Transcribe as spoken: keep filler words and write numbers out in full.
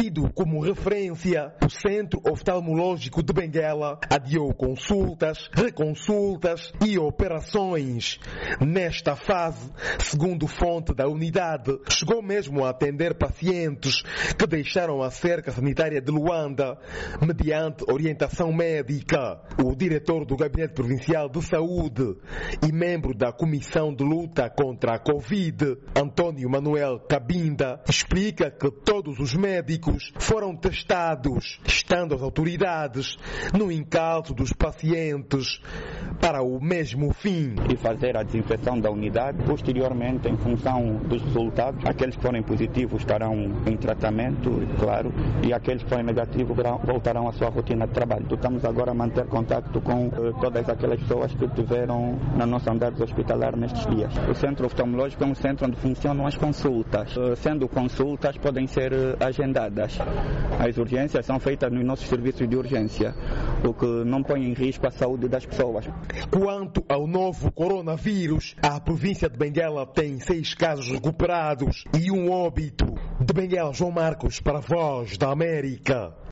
Tido como referência, o Centro Oftalmológico de Benguela adiou consultas, reconsultas e operações. Nesta fase, segundo fonte da unidade, chegou mesmo a atender pacientes que deixaram a cerca sanitária de Luanda mediante orientação médica. O diretor do Gabinete Provincial de Saúde e membro da Comissão de Luta contra a Covid, Antônio Manuel Cabinda, explica que todos os médicos foram testados, estando as autoridades no encalço dos pacientes para o mesmo fim. E fazer a desinfecção da unidade. Posteriormente, em função dos resultados, aqueles que forem positivos estarão em tratamento, claro, e aqueles que forem negativos voltarão à sua rotina de trabalho. Estamos agora a manter contato com uh, todas aquelas pessoas que tiveram na nossa unidade hospitalar nestes dias. O centro oftalmológico é um centro onde funcionam as consultas. Uh, sendo consultas, podem ser uh, agendadas. As urgências são feitas nos nossos serviços de urgência, o que não põe em risco a saúde das pessoas. Quanto ao novo coronavírus, a província de Benguela tem seis casos recuperados e um óbito. De Benguela, João Marcos, para a Voz da América.